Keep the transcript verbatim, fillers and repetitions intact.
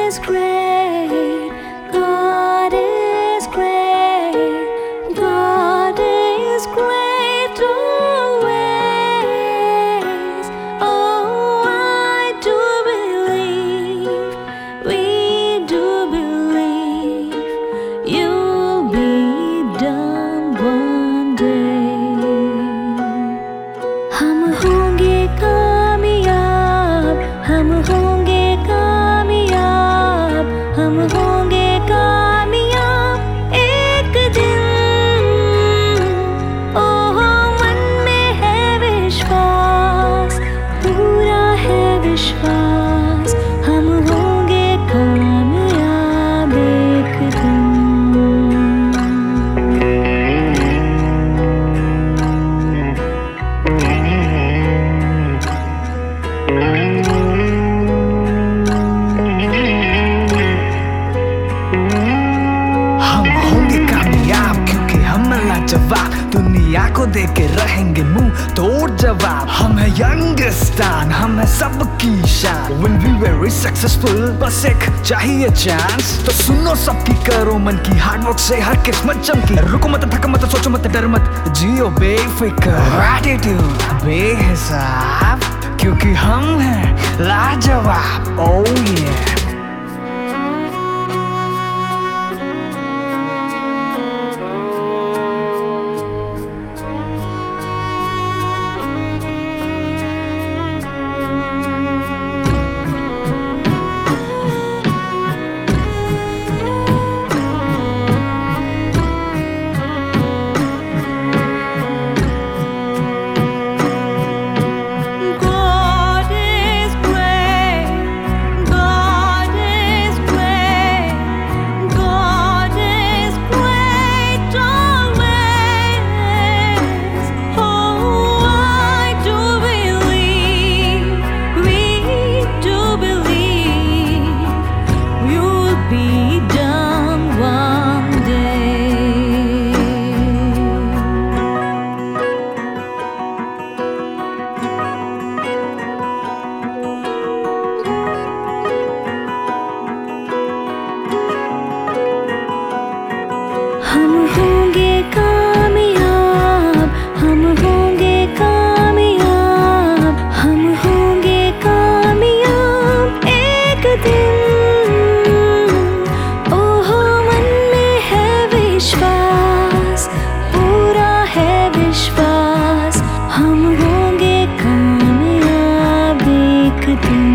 is great. God is great. God is great always. Oh, I do believe, we do believe you'll be done one day. हम होंगे कामयाब, हम होंगे कामयाब, हम होंगे कामयाब एक दिन। ओह मन में है विश्वास, पूरा है विश्वास, हम होंगे कामयाब एक दिन। जवाब दुनिया को दे के रहेंगे मुंह तोड़ जवाब। हम है यंगस्तान, हम है सबकी शान। We'll be very successful, बस एक चाहिए चांस। तो सुनो सबकी, करो मन की, हार्ड वर्क से हर किस्मत चमकी। रुको मत, थको मत, सोचो मत, डर मत, जियो बेफिक्र, एटीट्यूड बेहिसाब, क्योंकि हम हैं लाजवाब। Oh yeah। हम होंगे कामयाब, हम होंगे कामयाब, हम होंगे कामयाब एक दिन। ओह मन में है विश्वास, पूरा है विश्वास, हम होंगे कामयाब एक दिन।